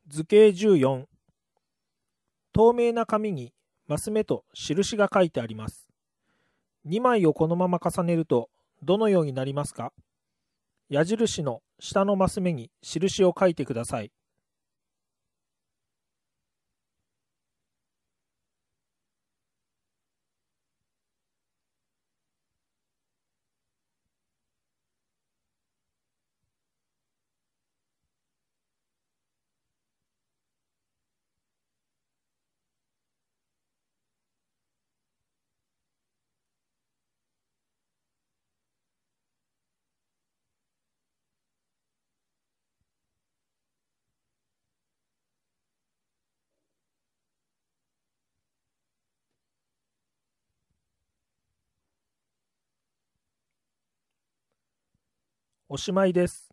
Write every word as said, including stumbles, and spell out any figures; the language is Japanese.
図形じゅうよん。透明な紙にマス目と印が書いてあります。にまいをこのまま重ねるとどのようになりますか？矢印の下のマス目に印を書いてください。おしまいです。